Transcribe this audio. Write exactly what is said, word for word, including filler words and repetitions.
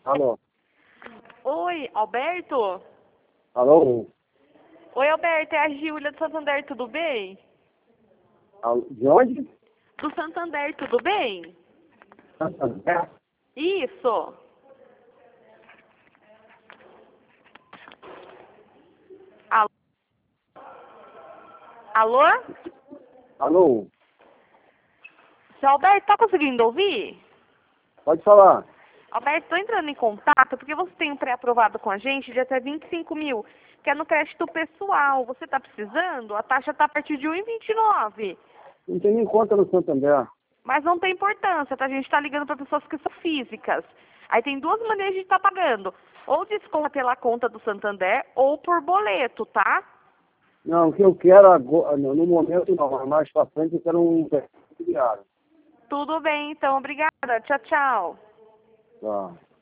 Alô? Oi, Alberto? Alô? Oi, Alberto, é a Giulia do Santander, tudo bem? Alô? De onde? Do Santander, tudo bem? Santander? Isso. Alô? Alô? Alô? Seu Alberto, tá conseguindo ouvir? Pode falar. Alberto, estou entrando em contato porque você tem um pré-aprovado com a gente de até vinte e cinco mil, que é no crédito pessoal. Você está precisando? A taxa está a partir de um vírgula vinte e nove. Não tem nem conta no Santander. Mas não tem importância, tá? A gente está ligando para pessoas que são físicas. Aí tem duas maneiras de estar pagando. Ou desconta pela conta do Santander ou por boleto, tá? Não, o que eu quero agora, no no momento não, mas mais pra frente eu quero um diário. Tudo bem, então. Obrigada. Tchau, tchau. Tá.